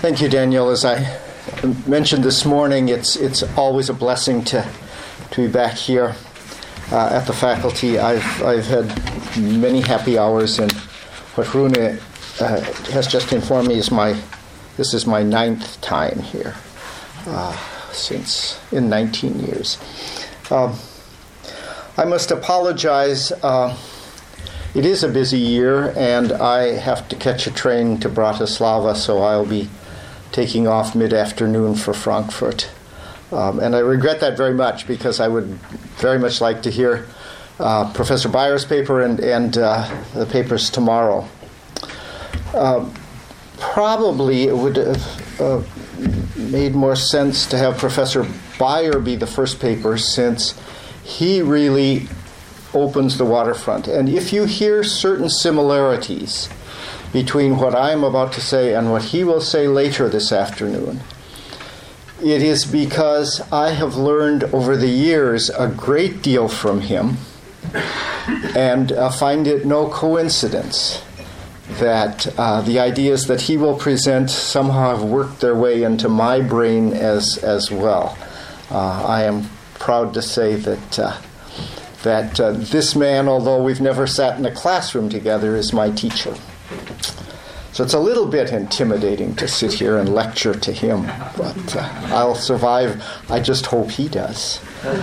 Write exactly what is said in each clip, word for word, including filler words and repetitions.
Thank you, Daniel. As I mentioned this morning, it's it's always a blessing to to be back here uh, at the faculty. I've I've had many happy hours, and what Rune uh, has just informed me is my this is my ninth time here uh, since in nineteen years. Um, I must apologize. Uh, it is a busy year, and I have to catch a train to Bratislava, so I'll be taking off mid-afternoon for Frankfurt. Um, and I regret that very much, because I would very much like to hear uh, Professor Bayer's paper and, and uh, the papers tomorrow. Uh, probably it would have uh, made more sense to have Professor Bayer be the first paper, since he really opens the waterfront. And if you hear certain similarities between what I'm about to say and what he will say later this afternoon, it is because I have learned over the years a great deal from him, and uh, find it no coincidence that uh, the ideas that he will present somehow have worked their way into my brain as as well. Uh, I am proud to say that uh, that uh, this man, although we've never sat in a classroom together, is my teacher. So it's a little bit intimidating to sit here and lecture to him, but uh, I'll survive. I just hope he does.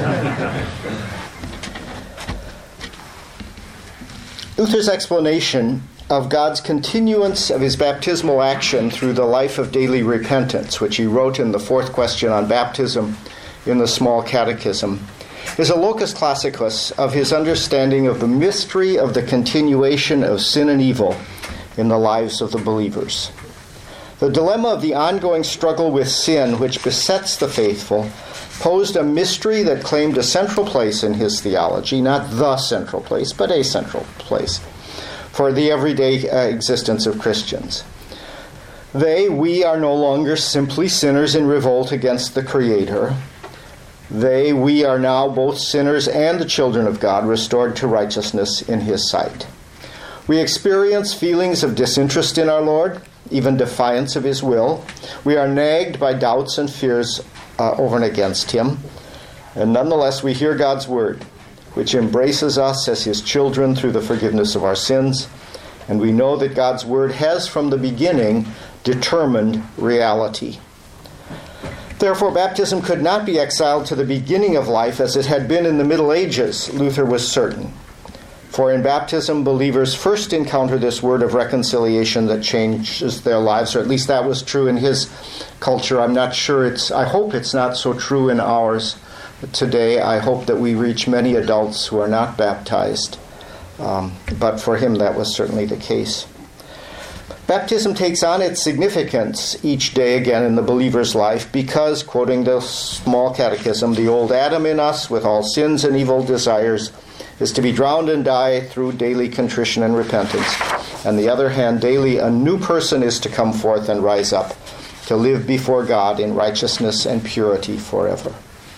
Luther's explanation of God's continuance of his baptismal action through the life of daily repentance, which he wrote in the fourth question on baptism in the Small Catechism, is a locus classicus of his understanding of the mystery of the continuation of sin and evil in the lives of the believers. The dilemma of the ongoing struggle with sin which besets the faithful posed a mystery that claimed a central place in his theology, not the central place, but a central place for the everyday uh, existence of Christians. They, we, are no longer simply sinners in revolt against the Creator. They, we, are now both sinners and the children of God, restored to righteousness in his sight. We experience feelings of disinterest in our Lord, even defiance of his will. We are nagged by doubts and fears uh, over and against him. And nonetheless, we hear God's word, which embraces us as his children through the forgiveness of our sins. And we know that God's word has from the beginning determined reality. Therefore, baptism could not be exiled to the beginning of life as it had been in the Middle Ages, Luther was certain. For in baptism, believers first encounter this word of reconciliation that changes their lives, or at least that was true in his culture. I'm not sure it's, I hope it's not so true in ours today. I hope that we reach many adults who are not baptized. Um, but for him, that was certainly the case. Baptism takes on its significance each day again in the believer's life because, quoting the Small Catechism, the old Adam in us with all sins and evil desires is to be drowned and die through daily contrition and repentance. On the other hand, daily a new person is to come forth and rise up to live before God in righteousness and purity forever.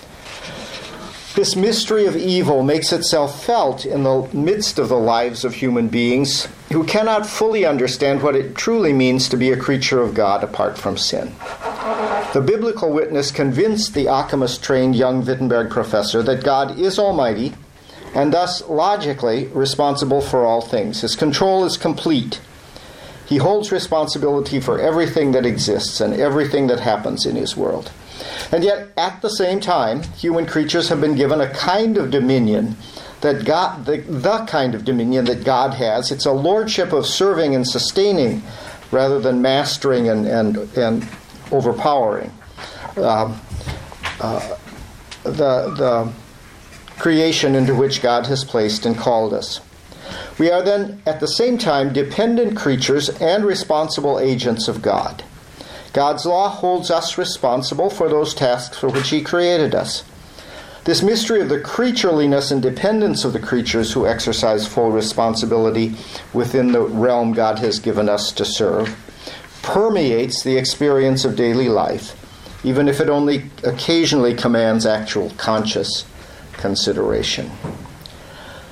This mystery of evil makes itself felt in the midst of the lives of human beings who cannot fully understand what it truly means to be a creature of God apart from sin. The biblical witness convinced the Ockhamus-trained young Wittenberg professor that God is almighty and thus logically responsible for all things. His control is complete. He holds responsibility for everything that exists and everything that happens in his world. And yet, at the same time, human creatures have been given a kind of dominion that God, the, the kind of dominion that God has. It's a lordship of serving and sustaining rather than mastering and, and, and overpowering. Um, uh, the, the creation into which God has placed and called us. We are then, at the same time, dependent creatures and responsible agents of God. God's law holds us responsible for those tasks for which he created us. This mystery of the creatureliness and dependence of the creatures who exercise full responsibility within the realm God has given us to serve permeates the experience of daily life, even if it only occasionally commands actual conscious consideration.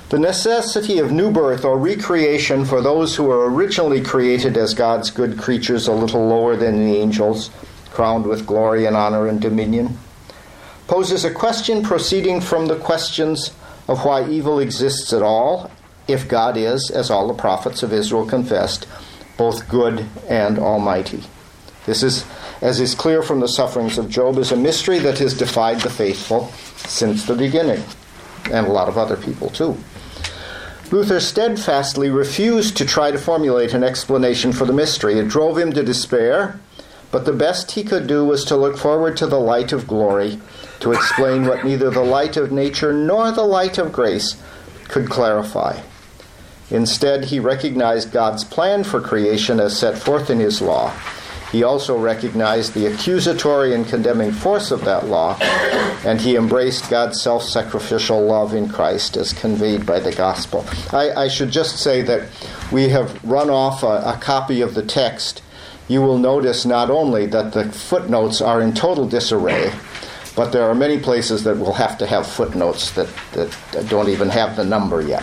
The necessity of new birth or recreation for those who were originally created as God's good creatures a little lower than the angels, crowned with glory and honor and dominion, poses a question proceeding from the questions of why evil exists at all, if God is, as all the prophets of Israel confessed, both good and almighty. This is, as is clear from the sufferings of Job, is a mystery that has defied the faithful since the beginning, and a lot of other people too. Luther steadfastly refused to try to formulate an explanation for the mystery. It drove him to despair, but the best he could do was to look forward to the light of glory, to explain what neither the light of nature nor the light of grace could clarify. Instead, he recognized God's plan for creation as set forth in his law. He also recognized the accusatory and condemning force of that law, and he embraced God's self-sacrificial love in Christ as conveyed by the gospel. I, I should just say that we have run off a, a copy of the text. You will notice not only that the footnotes are in total disarray, but there are many places that will have to have footnotes that, that don't even have the number yet.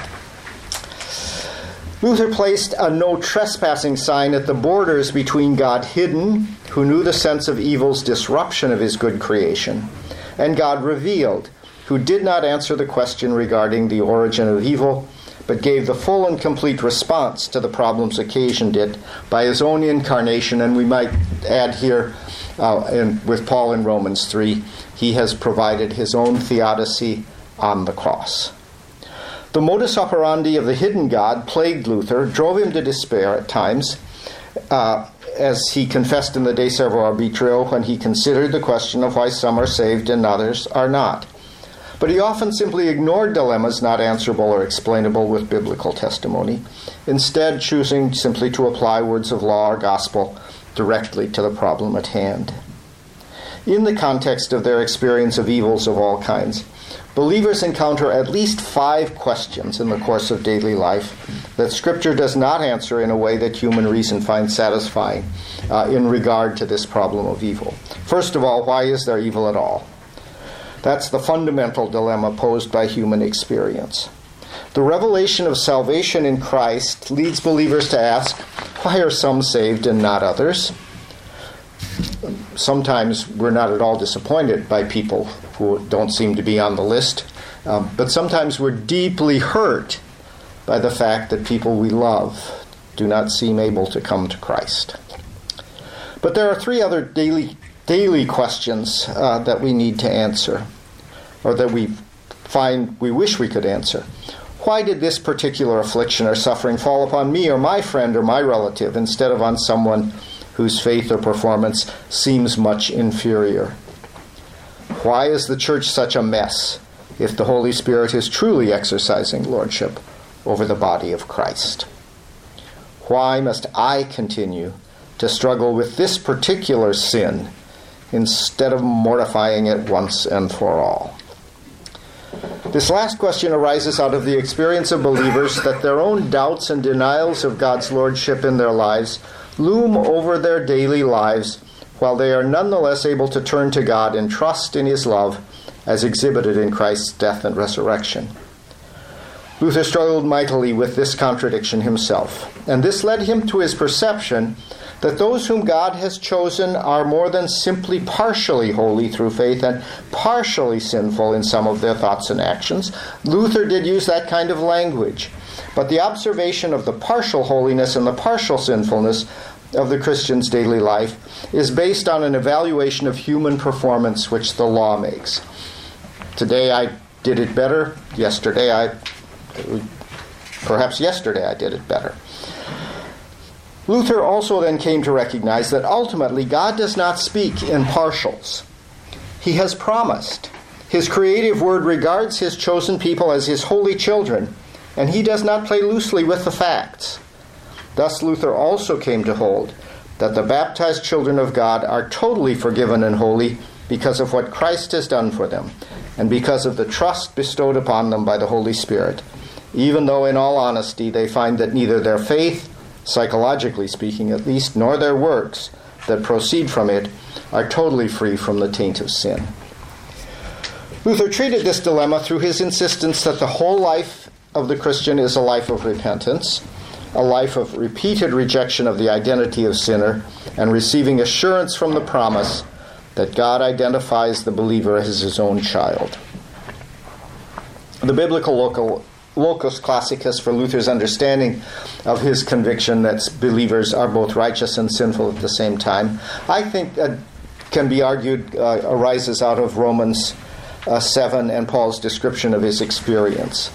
Luther placed a no trespassing sign at the borders between God hidden, who knew the sense of evil's disruption of his good creation, and God revealed, who did not answer the question regarding the origin of evil, but gave the full and complete response to the problems occasioned it by his own incarnation. And we might add here, uh, in, with Paul in Romans three, he has provided his own theodicy on the cross. The modus operandi of the hidden God plagued Luther, drove him to despair at times, uh, as he confessed in the De Servo Arbitrio when he considered the question of why some are saved and others are not. But he often simply ignored dilemmas not answerable or explainable with biblical testimony, instead choosing simply to apply words of law or gospel directly to the problem at hand. In the context of their experience of evils of all kinds, believers encounter at least five questions in the course of daily life that Scripture does not answer in a way that human reason finds satisfying uh, in regard to this problem of evil. First of all, why is there evil at all? That's the fundamental dilemma posed by human experience. The revelation of salvation in Christ leads believers to ask, why are some saved and not others? Sometimes we're not at all disappointed by people who don't seem to be on the list, um, but sometimes we're deeply hurt by the fact that people we love do not seem able to come to Christ. But there are three other daily daily questions uh, that we need to answer, or that we find we wish we could answer. Why did this particular affliction or suffering fall upon me or my friend or my relative instead of on someone whose faith or performance seems much inferior? Why is the church such a mess if the Holy Spirit is truly exercising lordship over the body of Christ? Why must I continue to struggle with this particular sin instead of mortifying it once and for all? This last question arises out of the experience of believers that their own doubts and denials of God's lordship in their lives loom over their daily lives, while they are nonetheless able to turn to God and trust in his love as exhibited in Christ's death and resurrection. Luther struggled mightily with this contradiction himself, and this led him to his perception that those whom God has chosen are more than simply partially holy through faith and partially sinful in some of their thoughts and actions. Luther did use that kind of language, but the observation of the partial holiness and the partial sinfulness of the Christian's daily life is based on an evaluation of human performance which the law makes. Today I did it better. Yesterday I, perhaps yesterday I did it better. Luther also then came to recognize that ultimately God does not speak in partials. He has promised. His creative word regards his chosen people as his holy children, and he does not play loosely with the facts. Thus Luther also came to hold that the baptized children of God are totally forgiven and holy because of what Christ has done for them, and because of the trust bestowed upon them by the Holy Spirit, even though in all honesty they find that neither their faith, psychologically speaking at least, nor their works that proceed from it are totally free from the taint of sin. Luther treated this dilemma through his insistence that the whole life of the Christian is a life of repentance, a life of repeated rejection of the identity of sinner, and receiving assurance from the promise that God identifies the believer as his own child. The biblical local, locus classicus for Luther's understanding of his conviction that believers are both righteous and sinful at the same time, I think uh, can be argued uh, arises out of Romans uh, seven and Paul's description of his experience.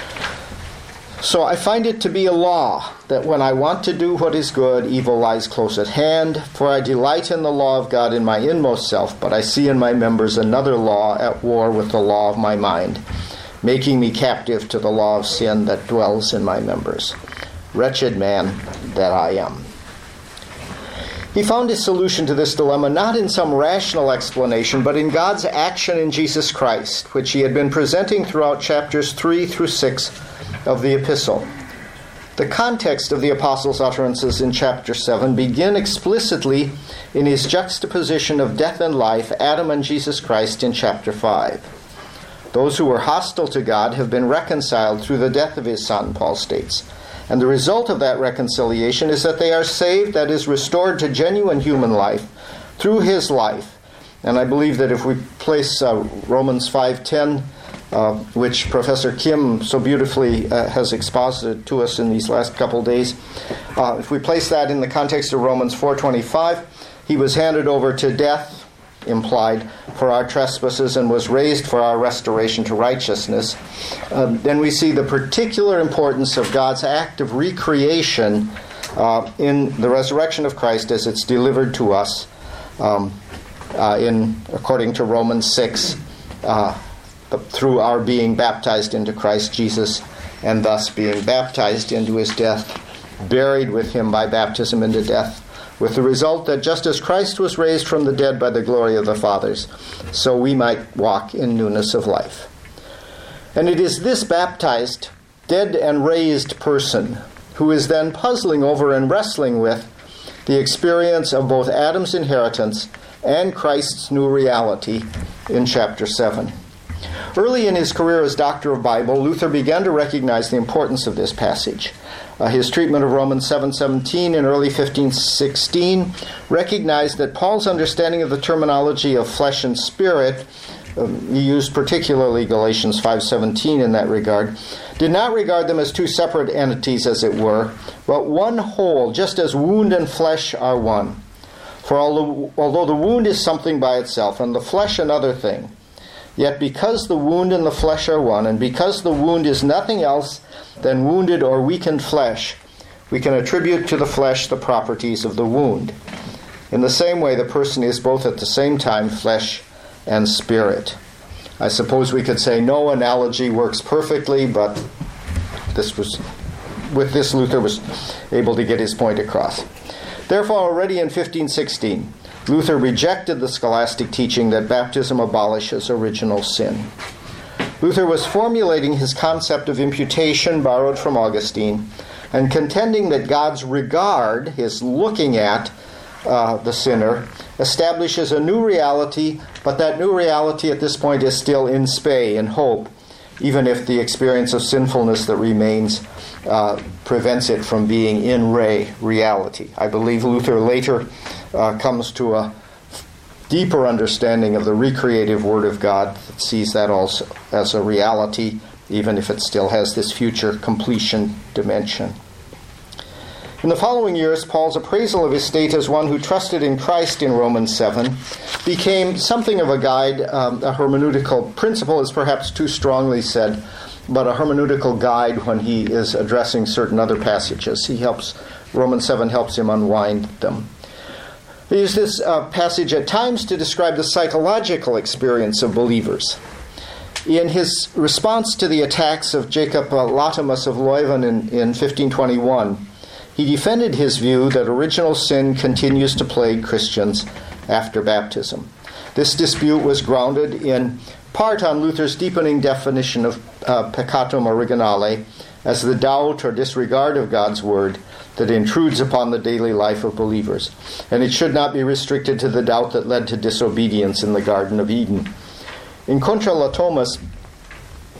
So I find it to be a law that when I want to do what is good, evil lies close at hand. For I delight in the law of God in my inmost self, but I see in my members another law at war with the law of my mind, making me captive to the law of sin that dwells in my members. Wretched man that I am. He found his solution to this dilemma not in some rational explanation, but in God's action in Jesus Christ, which he had been presenting throughout chapters three through six of the epistle. The context of the apostle's utterances in chapter seven begin explicitly in his juxtaposition of death and life, Adam and Jesus Christ, in chapter five. Those who were hostile to God have been reconciled through the death of his Son, Paul states. And the result of that reconciliation is that they are saved, that is, restored to genuine human life through his life. And I believe that if we place uh, Romans five ten, uh, which Professor Kim so beautifully uh, has exposited to us in these last couple days, uh, if we place that in the context of Romans four twenty-five, he was handed over to death, implied, for our trespasses, and was raised for our restoration to righteousness. Um, then we see the particular importance of God's act of recreation uh, in the resurrection of Christ as it's delivered to us um, uh, in according to Romans six, uh, through our being baptized into Christ Jesus, and thus being baptized into his death, buried with him by baptism into death, with the result that just as Christ was raised from the dead by the glory of the fathers, so we might walk in newness of life. And it is this baptized, dead and raised person who is then puzzling over and wrestling with the experience of both Adam's inheritance and Christ's new reality in chapter seven. Early in his career as doctor of Bible, Luther began to recognize the importance of this passage. Uh, his treatment of Romans seven seventeen in early fifteen sixteen recognized that Paul's understanding of the terminology of flesh and spirit, um, he used particularly Galatians five seventeen in that regard, did not regard them as two separate entities, as it were, but one whole, just as wound and flesh are one. For although, although the wound is something by itself, and the flesh another thing, yet because the wound and the flesh are one, and because the wound is nothing else than wounded or weakened flesh, we can attribute to the flesh the properties of the wound. In the same way, the person is both at the same time flesh and spirit. I suppose we could say no analogy works perfectly, but this was, with this Luther was able to get his point across. Therefore, already in fifteen sixteen, Luther rejected the scholastic teaching that baptism abolishes original sin. Luther was formulating his concept of imputation borrowed from Augustine and contending that God's regard, his looking at uh, the sinner, establishes a new reality, but that new reality at this point is still in spe, in hope, even if the experience of sinfulness that remains uh, prevents it from being in re reality. I believe Luther later uh, comes to a deeper understanding of the recreative Word of God that sees that also as a reality, even if it still has this future completion dimension. In the following years, Paul's appraisal of his state as one who trusted in Christ in Romans seven became something of a guide, um, a hermeneutical principle is perhaps too strongly said, but a hermeneutical guide when he is addressing certain other passages. He helps, Romans seven helps him unwind them. He used this uh, passage at times to describe the psychological experience of believers. In his response to the attacks of Jacob uh, Latimus of Leuven in, in fifteen twenty-one, he defended his view that original sin continues to plague Christians after baptism. This dispute was grounded in part on Luther's deepening definition of uh, peccatum originale as the doubt or disregard of God's word that intrudes upon the daily life of believers. And it should not be restricted to the doubt that led to disobedience in the Garden of Eden. In Contra Latomus,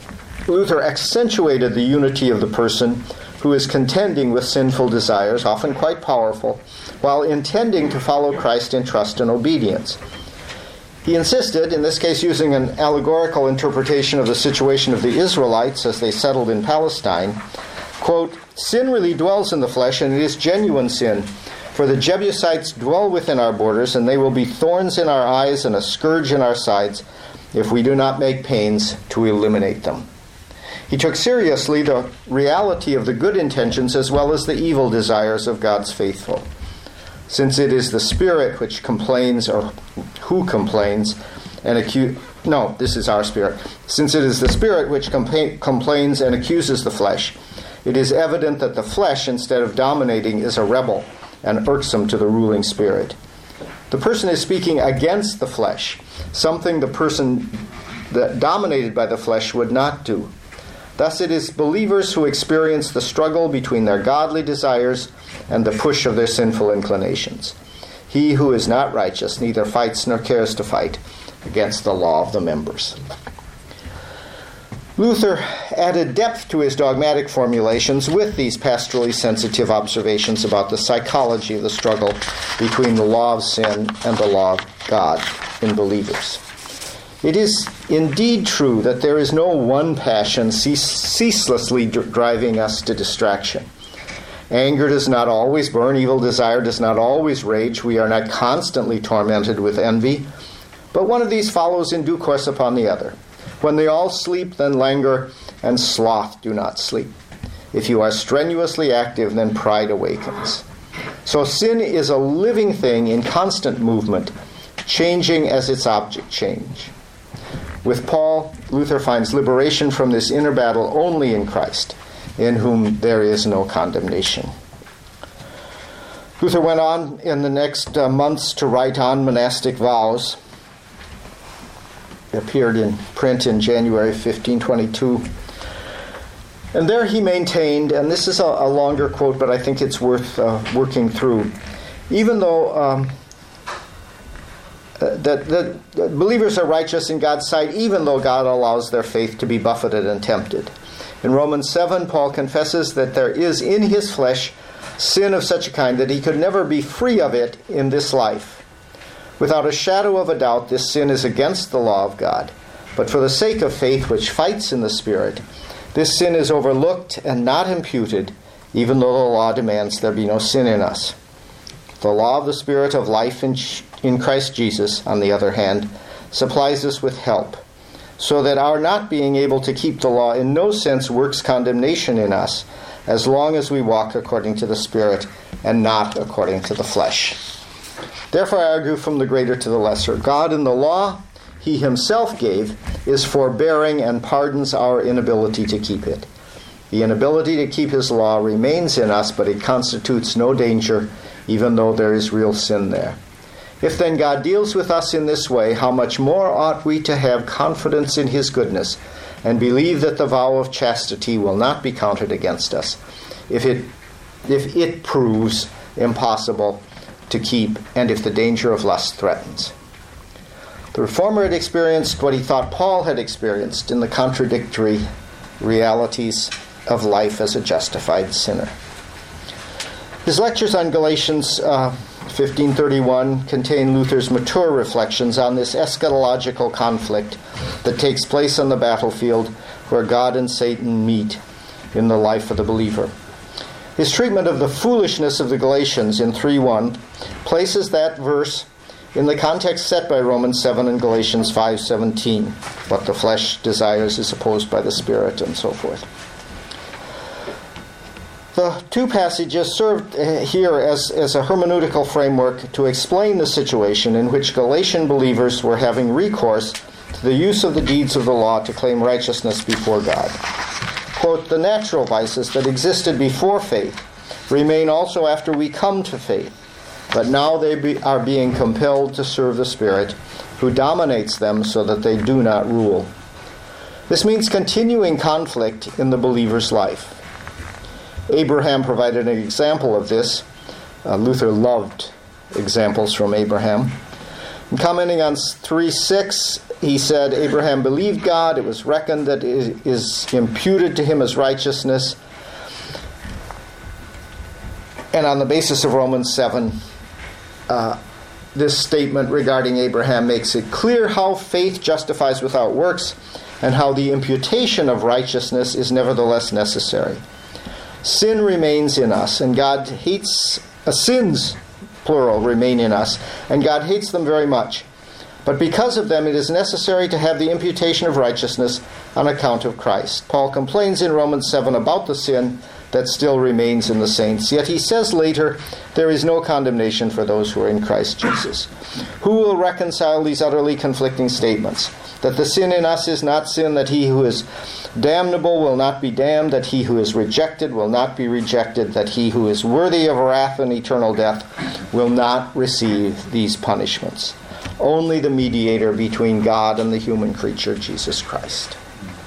Luther accentuated the unity of the person who is contending with sinful desires, often quite powerful, while intending to follow Christ in trust and obedience. He insisted, in this case using an allegorical interpretation of the situation of the Israelites as they settled in Palestine, quote, "Sin really dwells in the flesh, and it is genuine sin. For the Jebusites dwell within our borders, and they will be thorns in our eyes and a scourge in our sides if we do not make pains to eliminate them." He took seriously the reality of the good intentions as well as the evil desires of God's faithful. Since it is the spirit which complains, or who complains, and accuse... No, this is our spirit. Since it is the spirit which compla- complains and accuses the flesh, it is evident that the flesh, instead of dominating, is a rebel and irksome to the ruling spirit. The person is speaking against the flesh, something the person that dominated by the flesh would not do. Thus it is believers who experience the struggle between their godly desires and the push of their sinful inclinations. He who is not righteous neither fights nor cares to fight against the law of the members. Luther added depth to his dogmatic formulations with these pastorally sensitive observations about the psychology of the struggle between the law of sin and the law of God in believers. It is indeed true that there is no one passion cease- ceaselessly dr- driving us to distraction. Anger does not always burn. Evil desire does not always rage. We are not constantly tormented with envy. But one of these follows in due course upon the other. When they all sleep, then languor and sloth do not sleep. If you are strenuously active, then pride awakens. So sin is a living thing in constant movement, changing as its object change. With Paul, Luther finds liberation from this inner battle only in Christ, in whom there is no condemnation. Luther went on in the next uh, months to write on monastic vows. It appeared in print in January fifteen twenty-two. And there he maintained, and this is a, a longer quote, but I think it's worth uh, working through, even though um, that, that, that believers are righteous in God's sight, even though God allows their faith to be buffeted and tempted. In Romans seven, Paul confesses that there is in his flesh sin of such a kind that he could never be free of it in this life. Without a shadow of a doubt, this sin is against the law of God. But for the sake of faith which fights in the Spirit, this sin is overlooked and not imputed, even though the law demands there be no sin in us. The law of the Spirit of life in, in Christ Jesus, on the other hand, supplies us with help, so that our not being able to keep the law in no sense works condemnation in us, as long as we walk according to the Spirit and not according to the flesh. Therefore I argue from the greater to the lesser. God in the law he himself gave is forbearing and pardons our inability to keep it. The inability to keep his law remains in us, but it constitutes no danger, even though there is real sin there. If then God deals with us in this way, how much more ought we to have confidence in his goodness and believe that the vow of chastity will not be counted against us if it, if it proves impossible to keep and if the danger of lust threatens. The Reformer had experienced what he thought Paul had experienced in the contradictory realities of life as a justified sinner. His lectures on Galatians uh, fifteen thirty-one contain Luther's mature reflections on this eschatological conflict that takes place on the battlefield where God and Satan meet in the life of the believer. His treatment of the foolishness of the Galatians in three one places that verse in the context set by Romans seven and Galatians five seventeen, what the flesh desires is opposed by the Spirit, and so forth. The two passages served here as, as a hermeneutical framework to explain the situation in which Galatian believers were having recourse to the use of the deeds of the law to claim righteousness before God. Quote, the natural vices that existed before faith remain also after we come to faith, but now they be, are being compelled to serve the Spirit, who dominates them so that they do not rule. This means continuing conflict in the believer's life. Abraham provided an example of this. Uh, Luther loved examples from Abraham. Commenting on three six, he said, Abraham believed God, it was reckoned that it is imputed to him as righteousness. And on the basis of Romans seven, uh, this statement regarding Abraham makes it clear how faith justifies without works, and how the imputation of righteousness is nevertheless necessary. Sin remains in us, and God hates, uh, sins, plural, remain in us, and God hates them very much. But because of them, it is necessary to have the imputation of righteousness on account of Christ. Paul complains in Romans seven about the sin that still remains in the saints. Yet he says later, there is no condemnation for those who are in Christ Jesus. Who will reconcile these utterly conflicting statements? That the sin in us is not sin, that he who is damnable will not be damned, that he who is rejected will not be rejected, that he who is worthy of wrath and eternal death will not receive these punishments. Only the mediator between God and the human creature, Jesus Christ.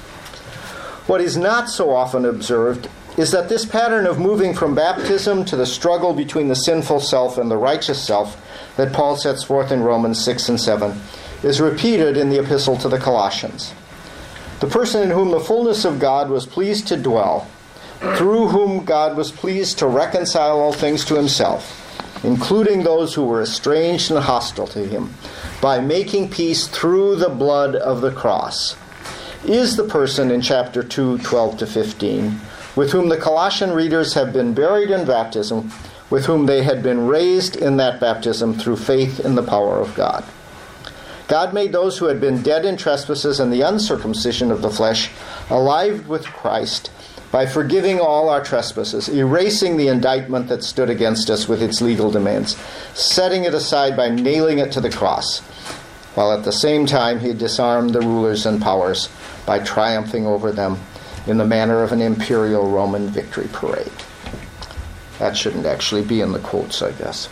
What is not so often observed is that this pattern of moving from baptism to the struggle between the sinful self and the righteous self that Paul sets forth in Romans six and seven is repeated in the epistle to the Colossians. The person in whom the fullness of God was pleased to dwell, through whom God was pleased to reconcile all things to himself, including those who were estranged and hostile to him, by making peace through the blood of the cross, is the person in chapter two, twelve to fifteen, with whom the Colossian readers have been buried in baptism, with whom they had been raised in that baptism through faith in the power of God. God made those who had been dead in trespasses and the uncircumcision of the flesh alive with Christ by forgiving all our trespasses, erasing the indictment that stood against us with its legal demands, setting it aside by nailing it to the cross, while at the same time he disarmed the rulers and powers by triumphing over them in the manner of an imperial Roman victory parade. That shouldn't actually be in the quotes, I guess.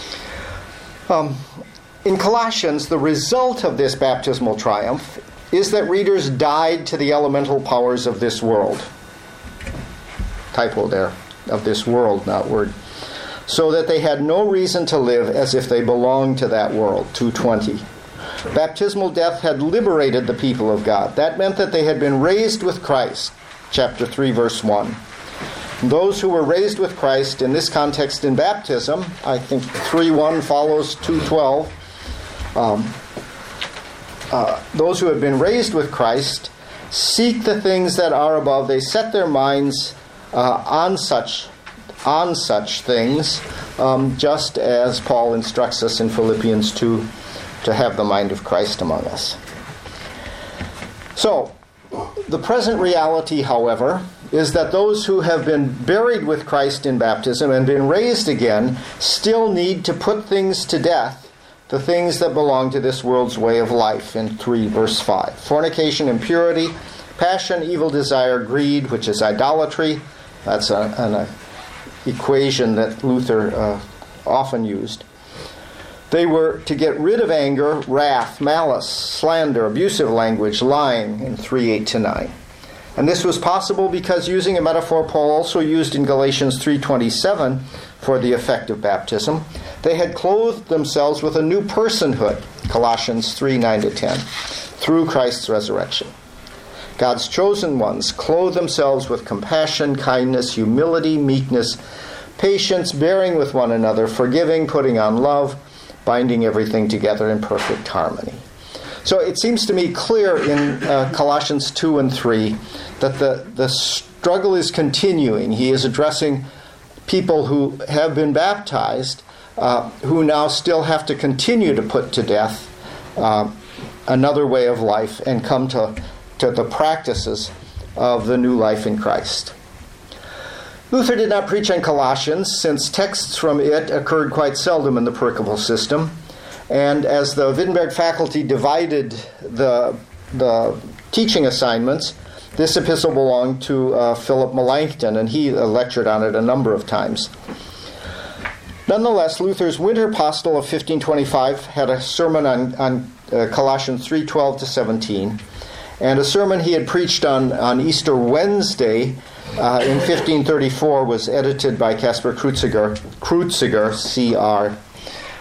Um, in Colossians, the result of this baptismal triumph is that readers died to the elemental powers of this world. Typo there, of this world, not word. So that they had no reason to live as if they belonged to that world, two twenty. Baptismal death had liberated the people of God. That meant that they had been raised with Christ, chapter three, verse one. Those who were raised with Christ, in this context in baptism, I think three one follows two twelve. Um, uh, those who have been raised with Christ seek the things that are above. They set their minds uh, on such on such things, um, just as Paul instructs us in Philippians two to have the mind of Christ among us. So, the present reality, however, is that those who have been buried with Christ in baptism and been raised again still need to put things to death, the things that belong to this world's way of life, in three verse five. Fornication, impurity, passion, evil desire, greed, which is idolatry. That's a, an a equation that Luther uh, often used. They were to get rid of anger, wrath, malice, slander, abusive language, lying, in three eight to nine. And this was possible because, using a metaphor Paul also used in Galatians three twenty-seven for the effect of baptism, they had clothed themselves with a new personhood, Colossians three nine to ten, through Christ's resurrection. God's chosen ones clothe themselves with compassion, kindness, humility, meekness, patience, bearing with one another, forgiving, putting on love, binding everything together in perfect harmony. So it seems to me clear in uh, Colossians two and three that the, the struggle is continuing. He is addressing people who have been baptized, uh, who now still have to continue to put to death uh, another way of life and come to, to the practices of the new life in Christ. Luther did not preach on Colossians, since texts from it occurred quite seldom in the pericopal system. And as the Wittenberg faculty divided the, the teaching assignments, this epistle belonged to uh, Philip Melanchthon, and he uh, lectured on it a number of times. Nonetheless, Luther's winter postil of fifteen twenty-five had a sermon on, on uh, Colossians three twelve to seventeen, and a sermon he had preached on, on Easter Wednesday uh, in fifteen thirty-four was edited by Caspar Kreuziger, Kreuziger, C R,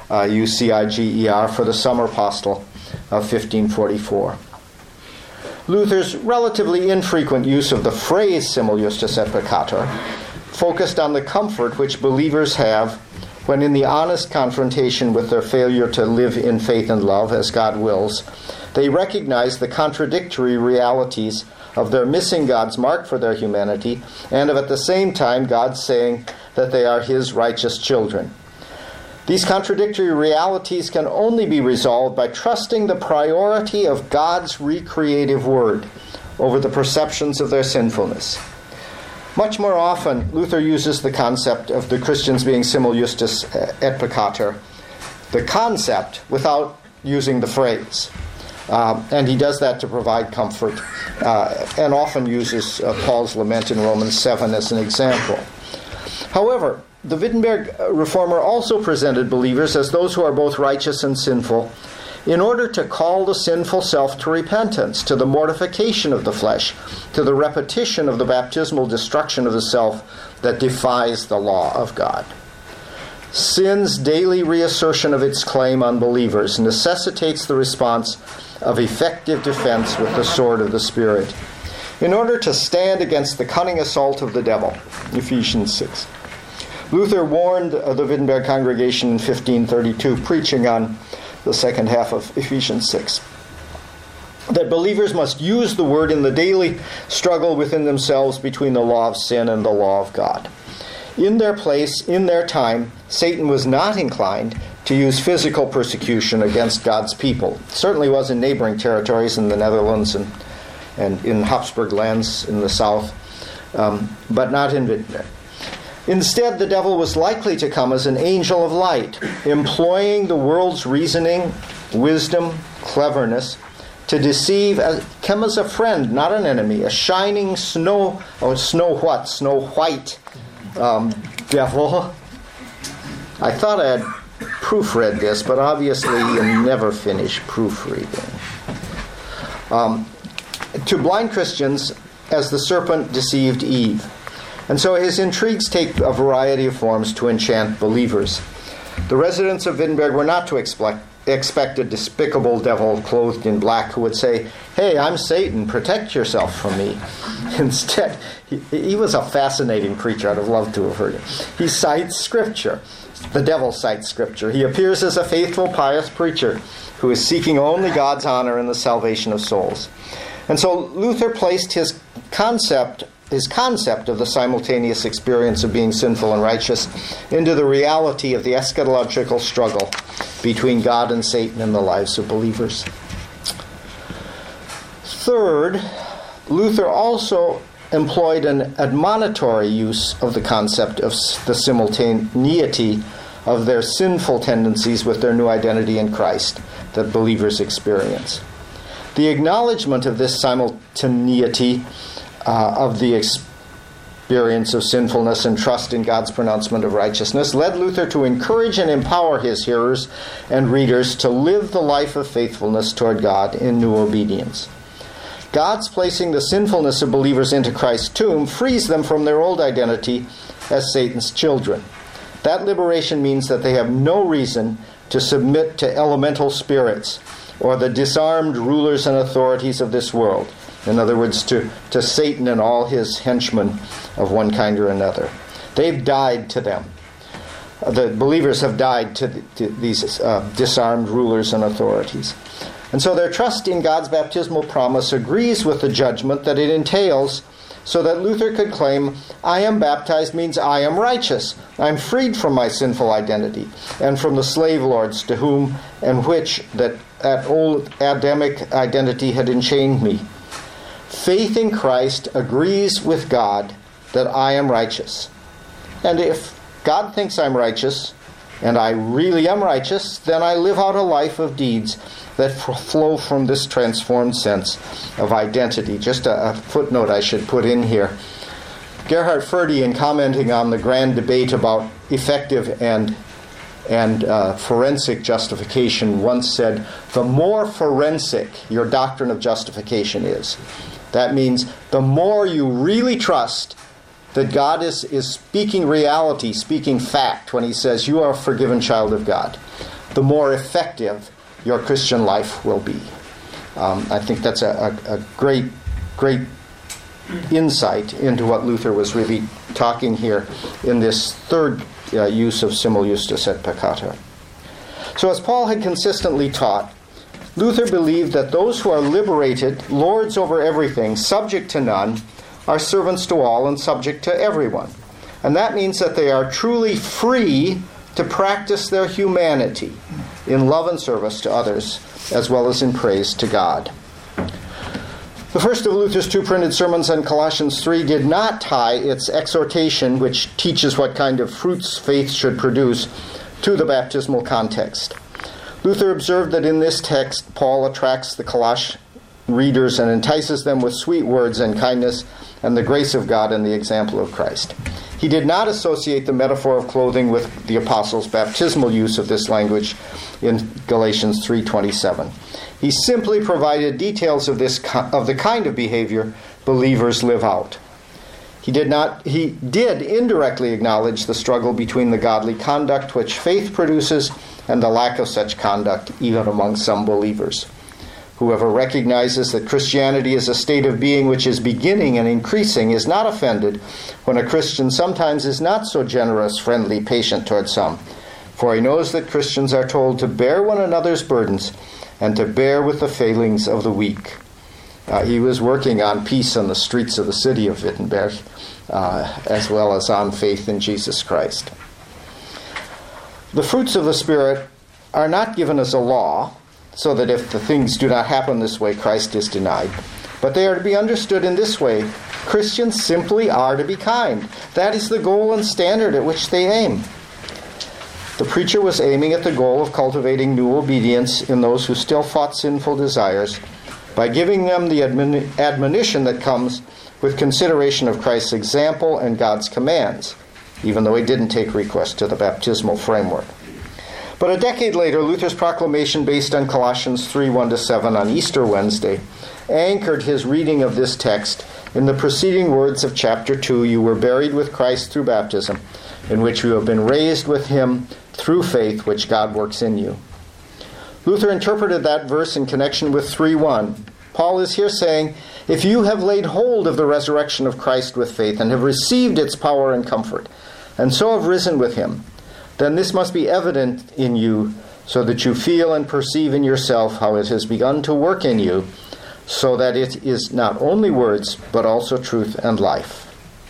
uh, U C I G E R, for the Summer Apostle of fifteen forty-four. Luther's relatively infrequent use of the phrase simul justus et peccator focused on the comfort which believers have when in the honest confrontation with their failure to live in faith and love as God wills, they recognize the contradictory realities of their missing God's mark for their humanity, and of at the same time God saying that they are His righteous children. These contradictory realities can only be resolved by trusting the priority of God's recreative word over the perceptions of their sinfulness. Much more often, Luther uses the concept of the Christians being simul justus et peccator, the concept, without using the phrase. Um, and he does that to provide comfort, uh, and often uses uh, Paul's lament in Romans seven as an example. However, the Wittenberg Reformer also presented believers as those who are both righteous and sinful, in order to call the sinful self to repentance, to the mortification of the flesh, to the repetition of the baptismal destruction of the self that defies the law of God. Sin's daily reassertion of its claim on believers necessitates the response of effective defense with the sword of the Spirit, in order to stand against the cunning assault of the devil. Ephesians six. Luther warned the Wittenberg congregation in fifteen thirty-two, preaching on the second half of Ephesians six, that believers must use the word in the daily struggle within themselves between the law of sin and the law of God. In their place, in their time, Satan was not inclined to use physical persecution against God's people. It certainly was in neighboring territories in the Netherlands and, and in Habsburg lands in the south, um, but not in Wittenberg. Instead, the devil was likely to come as an angel of light, employing the world's reasoning, wisdom, cleverness, to deceive, as, come as a friend, not an enemy, a shining snow, oh, snow what? Snow white um, devil. I thought I had proofread this, but obviously you never finish proofreading. Um, to blind Christians, as the serpent deceived Eve. And so his intrigues take a variety of forms to enchant believers. The residents of Wittenberg were not to expect, expect a despicable devil clothed in black who would say, "Hey, I'm Satan, protect yourself from me." Instead, he, he was a fascinating preacher. I'd have loved to have heard him. He cites Scripture. The devil cites Scripture. He appears as a faithful, pious preacher who is seeking only God's honor and the salvation of souls. And so Luther placed his concept his concept of the simultaneous experience of being sinful and righteous into the reality of the eschatological struggle between God and Satan in the lives of believers. Third, Luther also employed an admonitory use of the concept of the simultaneity of their sinful tendencies with their new identity in Christ that believers experience. The acknowledgement of this simultaneity Uh, of the experience of sinfulness and trust in God's pronouncement of righteousness led Luther to encourage and empower his hearers and readers to live the life of faithfulness toward God in new obedience. God's placing the sinfulness of believers into Christ's tomb frees them from their old identity as Satan's children. That liberation means that they have no reason to submit to elemental spirits or the disarmed rulers and authorities of this world. In other words, to, to Satan and all his henchmen of one kind or another. They've died to them. The believers have died to, the, to these uh, disarmed rulers and authorities. And so their trust in God's baptismal promise agrees with the judgment that it entails, so that Luther could claim, "I am baptized" means I am righteous. I'm freed from my sinful identity and from the slave lords to whom and which that, that old Adamic identity had enchained me. Faith in Christ agrees with God that I am righteous. And if God thinks I'm righteous, and I really am righteous, then I live out a life of deeds that f- flow from this transformed sense of identity. Just a, a footnote I should put in here. Gerhard Forde, in commenting on the grand debate about effective and and uh, forensic justification, once said, "The more forensic your doctrine of justification is, that means the more you really trust that God is, is speaking reality, speaking fact when he says you are a forgiven child of God, the more effective your Christian life will be. Um, I think that's a, a, a great, great insight into what Luther was really talking here in this third uh, use of simul justus et peccata. So as Paul had consistently taught, Luther believed that those who are liberated, lords over everything, subject to none, are servants to all and subject to everyone. And that means that they are truly free to practice their humanity in love and service to others, as well as in praise to God. The first of Luther's two printed sermons on Colossians three did not tie its exhortation, which teaches what kind of fruits faith should produce, to the baptismal context. Luther observed that in this text, Paul attracts the Colossian readers and entices them with sweet words and kindness and the grace of God and the example of Christ. He did not associate the metaphor of clothing with the apostles' baptismal use of this language in Galatians three twenty-seven. He simply provided details of this of the kind of behavior believers live out. He did not he did indirectly acknowledge the struggle between the godly conduct which faith produces and the lack of such conduct even among some believers. Whoever recognizes that Christianity is a state of being which is beginning and increasing is not offended when a Christian sometimes is not so generous, friendly, patient toward some. For he knows that Christians are told to bear one another's burdens and to bear with the failings of the weak. Uh, he was working on peace on the streets of the city of Wittenberg, uh, as well as on faith in Jesus Christ. The fruits of the Spirit are not given as a law, so that if the things do not happen this way, Christ is denied. But they are to be understood in this way. Christians simply are to be kind. That is the goal and standard at which they aim. The preacher was aiming at the goal of cultivating new obedience in those who still fought sinful desires by giving them the admon- admonition that comes with consideration of Christ's example and God's commands, even though he didn't take recourse to the baptismal framework. But a decade later, Luther's proclamation based on Colossians three, one to seven on Easter Wednesday anchored his reading of this text in the preceding words of chapter two, "You were buried with Christ through baptism, in which you have been raised with him through faith which God works in you." Luther interpreted that verse in connection with three one. Paul is here saying, if you have laid hold of the resurrection of Christ with faith and have received its power and comfort, and so have risen with him, then this must be evident in you, so that you feel and perceive in yourself how it has begun to work in you, so that it is not only words, but also truth and life.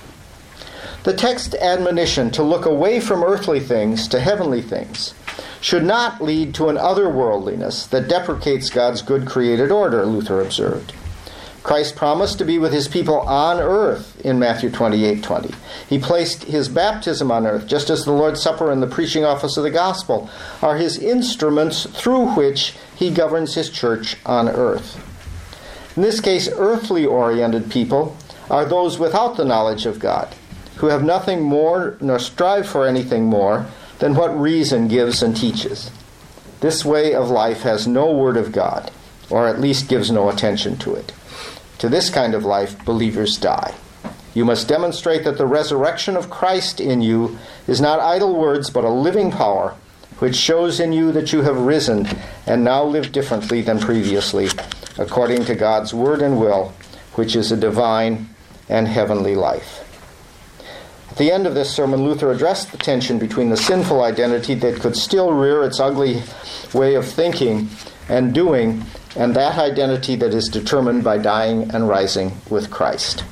The text admonition to look away from earthly things to heavenly things should not lead to an otherworldliness that deprecates God's good created order, Luther observed. Christ promised to be with his people on earth in Matthew twenty-eight twenty. He placed his baptism on earth, just as the Lord's Supper and the preaching office of the gospel are his instruments through which he governs his church on earth. In this case, earthly-oriented people are those without the knowledge of God, who have nothing more nor strive for anything more than what reason gives and teaches. This way of life has no word of God, or at least gives no attention to it. To this kind of life, believers die. You must demonstrate that the resurrection of Christ in you is not idle words, but a living power, which shows in you that you have risen and now live differently than previously, according to God's word and will, which is a divine and heavenly life. At the end of this sermon, Luther addressed the tension between the sinful identity that could still rear its ugly way of thinking and doing, and that identity that is determined by dying and rising with Christ.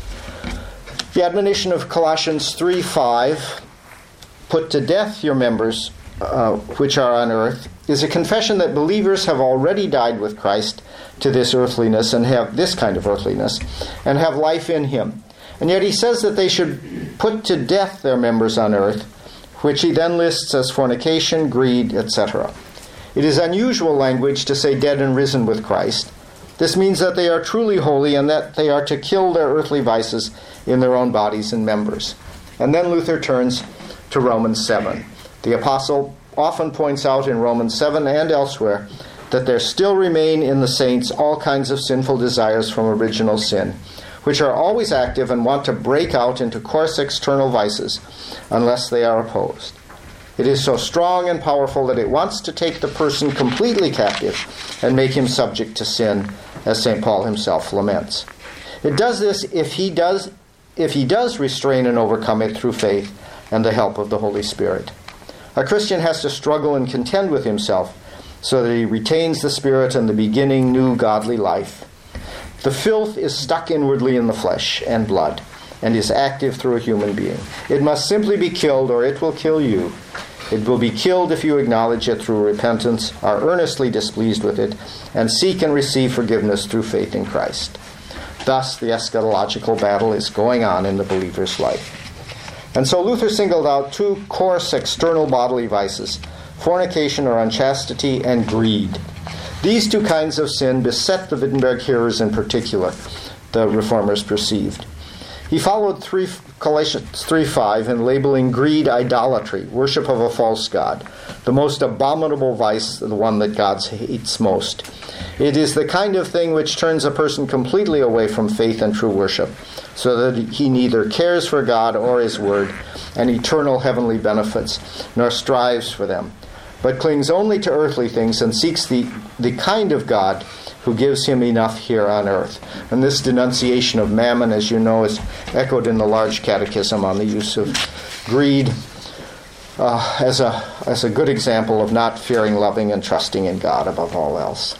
The admonition of Colossians three five, "Put to death your members uh, which are on earth," is a confession that believers have already died with Christ to this earthliness and have this kind of earthliness and have life in him. And yet he says that they should put to death their members on earth, which he then lists as fornication, greed, et cetera. It is unusual language to say dead and risen with Christ. This means that they are truly holy and that they are to kill their earthly vices in their own bodies and members. And then Luther turns to Romans seven. The apostle often points out in Romans seven and elsewhere that there still remain in the saints all kinds of sinful desires from original sin, which are always active and want to break out into coarse external vices unless they are opposed. It is so strong and powerful that it wants to take the person completely captive and make him subject to sin, as Saint Paul himself laments. It does this if he does, if he does restrain and overcome it through faith and the help of the Holy Spirit. A Christian has to struggle and contend with himself so that he retains the Spirit and the beginning new godly life. The filth is stuck inwardly in the flesh and blood and is active through a human being. It must simply be killed or it will kill you. It will be killed if you acknowledge it through repentance, are earnestly displeased with it, and seek and receive forgiveness through faith in Christ. Thus, the eschatological battle is going on in the believer's life. And so Luther singled out two coarse external bodily vices, fornication or unchastity, and greed. These two kinds of sin beset the Wittenberg hearers in particular, the Reformers perceived. He followed three, Galatians three five in labeling greed idolatry, worship of a false god, the most abominable vice, the one that God hates most. It is the kind of thing which turns a person completely away from faith and true worship, so that he neither cares for God or his word and eternal heavenly benefits, nor strives for them, but clings only to earthly things and seeks the, the kind of God who gives him enough here on earth. And this denunciation of mammon, as you know, is echoed in the large catechism on the use of greed uh, as a as a good example of not fearing, loving, and trusting in God above all else.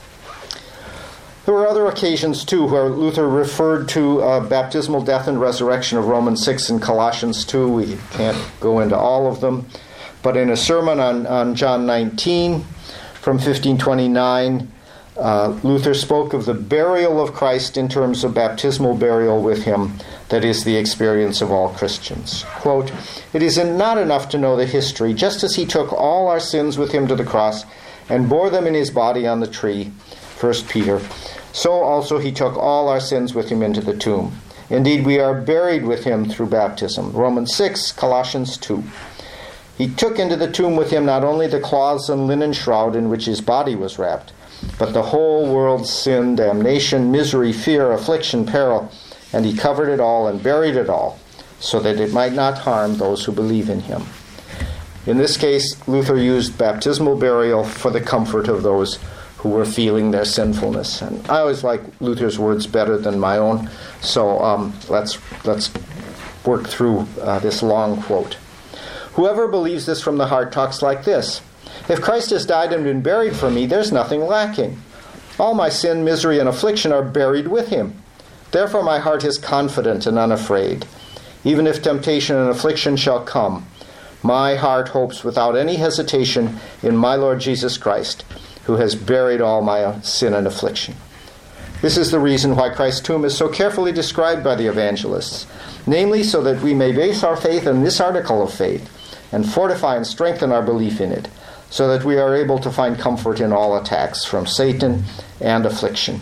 There were other occasions, too, where Luther referred to uh, baptismal death and resurrection of Romans six and Colossians two. We can't go into all of them. But in a sermon on, on John nineteen from fifteen twenty-nine, uh, Luther spoke of the burial of Christ in terms of baptismal burial with him, that is the experience of all Christians. Quote, "It is not enough to know the history, just as he took all our sins with him to the cross and bore them in his body on the tree, First Peter, so also he took all our sins with him into the tomb. Indeed, we are buried with him through baptism." Romans six, Colossians two. He took into the tomb with him not only the cloths and linen shroud in which his body was wrapped, but the whole world's sin, damnation, misery, fear, affliction, peril, and he covered it all and buried it all, so that it might not harm those who believe in him. In this case, Luther used baptismal burial for the comfort of those who were feeling their sinfulness. And I always like Luther's words better than my own, so um, let's let's work through uh, this long quote. "Whoever believes this from the heart talks like this: if Christ has died and been buried for me, there's nothing lacking. All my sin, misery, and affliction are buried with him. Therefore my heart is confident and unafraid. Even if temptation and affliction shall come, my heart hopes without any hesitation in my Lord Jesus Christ, who has buried all my sin and affliction." This is the reason why Christ's tomb is so carefully described by the evangelists, namely so that we may base our faith in this article of faith and fortify and strengthen our belief in it, so that we are able to find comfort in all attacks from Satan and affliction.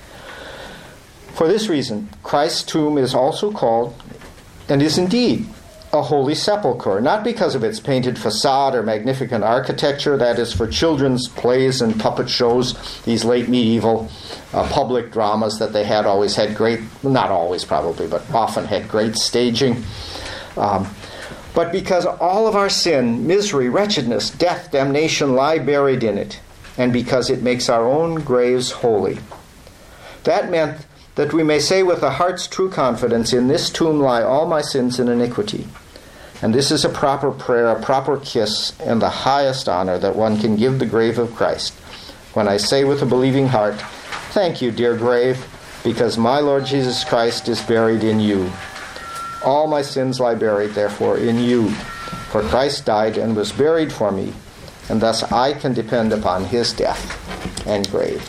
For this reason, Christ's tomb is also called, and is indeed, a holy sepulchre, not because of its painted facade or magnificent architecture, that is for children's plays and puppet shows, these late medieval uh, public dramas that they had always had great, not always probably, but often had great staging, um, but because all of our sin, misery, wretchedness, death, damnation lie buried in it, and because it makes our own graves holy. That meant that we may say with the heart's true confidence, "In this tomb lie all my sins and iniquity." And this is a proper prayer, a proper kiss, and the highest honor that one can give the grave of Christ, when I say with a believing heart, "Thank you, dear grave, because my Lord Jesus Christ is buried in you. All my sins lie buried, therefore, in you. For Christ died and was buried for me, and thus I can depend upon his death and grave."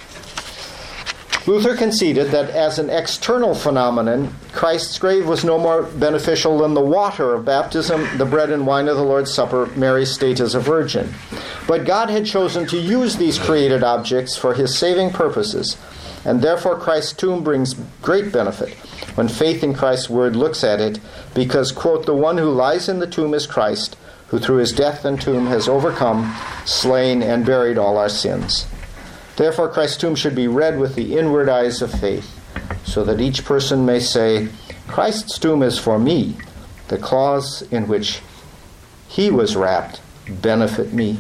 Luther conceded that as an external phenomenon, Christ's grave was no more beneficial than the water of baptism, the bread and wine of the Lord's Supper, Mary's state as a virgin. But God had chosen to use these created objects for his saving purposes, and therefore Christ's tomb brings great benefit when faith in Christ's word looks at it, because, quote, "the one who lies in the tomb is Christ, who through his death and tomb has overcome, slain, and buried all our sins." Therefore, Christ's tomb should be read with the inward eyes of faith, so that each person may say, "Christ's tomb is for me. The cloths in which he was wrapped benefit me.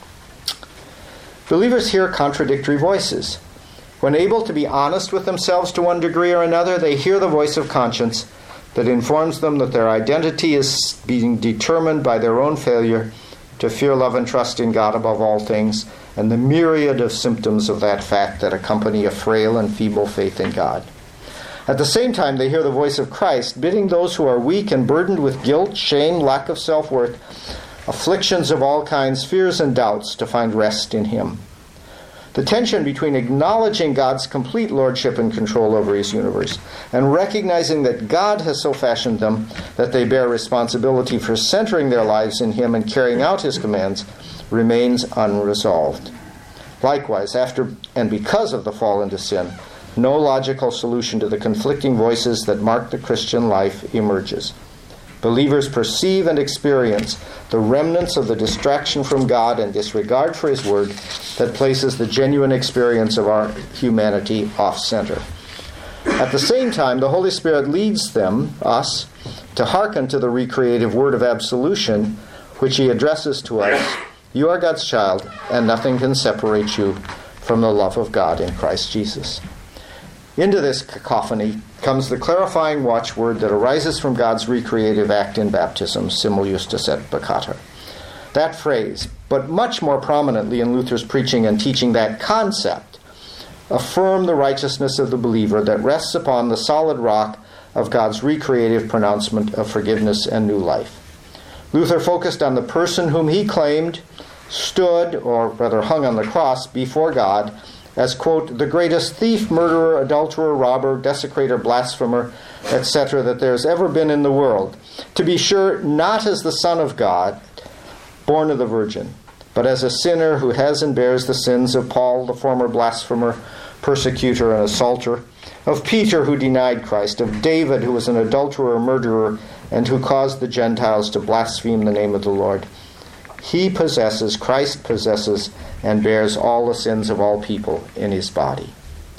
Believers hear contradictory voices. When able to be honest with themselves to one degree or another, they hear the voice of conscience that informs them that their identity is being determined by their own failure to fear, love, and trust in God above all things, and the myriad of symptoms of that fact that accompany a frail and feeble faith in God. At the same time, they hear the voice of Christ, bidding those who are weak and burdened with guilt, shame, lack of self-worth, afflictions of all kinds, fears and doubts, to find rest in Him. The tension between acknowledging God's complete lordship and control over His universe and recognizing that God has so fashioned them that they bear responsibility for centering their lives in Him and carrying out His commands remains unresolved. Likewise, after and because of the fall into sin, no logical solution to the conflicting voices that mark the Christian life emerges. Believers perceive and experience the remnants of the distraction from God and disregard for His Word that places the genuine experience of our humanity off-center. At the same time, the Holy Spirit leads them, us, to hearken to the recreative word of absolution, which He addresses to us. You are God's child, and nothing can separate you from the love of God in Christ Jesus. Into this cacophony comes the clarifying watchword that arises from God's recreative act in baptism, simul justus et peccator. That phrase, but much more prominently in Luther's preaching and teaching, that concept, affirm the righteousness of the believer that rests upon the solid rock of God's recreative pronouncement of forgiveness and new life. Luther focused on the person whom he claimed stood, or rather hung on the cross, before God as, quote, the greatest thief, murderer, adulterer, robber, desecrator, blasphemer, et cetera that there's ever been in the world. To be sure, not as the Son of God, born of the Virgin, but as a sinner who has and bears the sins of Paul, the former blasphemer, persecutor, and assaulter, of Peter, who denied Christ, of David, who was an adulterer, murderer, and who caused the Gentiles to blaspheme the name of the Lord. He possesses, Christ possesses, and bears all the sins of all people in His body.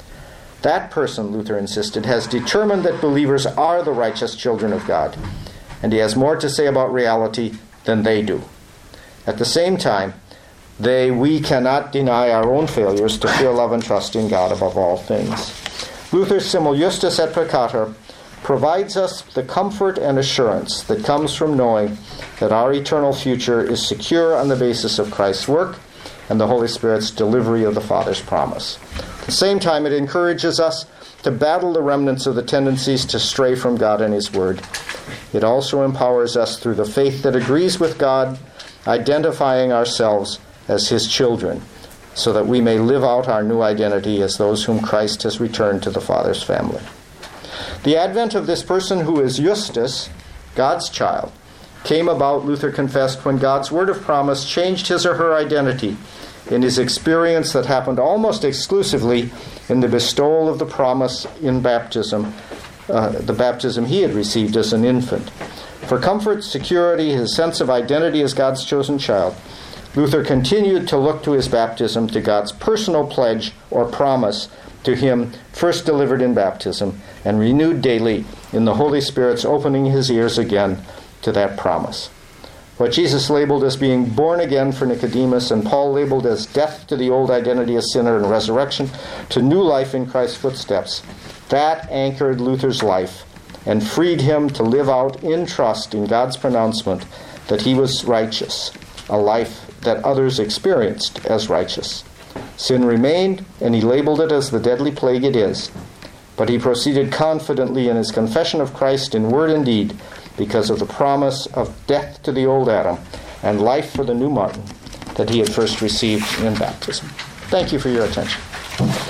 That person, Luther insisted, has determined that believers are the righteous children of God, and he has more to say about reality than they do. At the same time, they, we cannot deny our own failures to fear, love, and trust in God above all things. Luther's simul justus et peccator provides us the comfort and assurance that comes from knowing that our eternal future is secure on the basis of Christ's work and the Holy Spirit's delivery of the Father's promise. At the same time, it encourages us to battle the remnants of the tendencies to stray from God and His Word. It also empowers us through the faith that agrees with God, identifying ourselves as His children, so that we may live out our new identity as those whom Christ has returned to the Father's family. The advent of this person who is Justus, God's child, came about, Luther confessed, when God's word of promise changed his or her identity in his experience that happened almost exclusively in the bestowal of the promise in baptism, uh, the baptism he had received as an infant. For comfort, security, his sense of identity as God's chosen child, Luther continued to look to his baptism, to God's personal pledge or promise to him, first delivered in baptism and renewed daily in the Holy Spirit's opening his ears again to that promise. What Jesus labeled as being born again for Nicodemus and Paul labeled as death to the old identity as sinner and resurrection to new life in Christ's footsteps, that anchored Luther's life and freed him to live out in trust in God's pronouncement that he was righteous, a life that others experienced as righteous. Sin remained, and he labeled it as the deadly plague it is. But he proceeded confidently in his confession of Christ in word and deed because of the promise of death to the old Adam and life for the new Martin that he had first received in baptism. Thank you for your attention.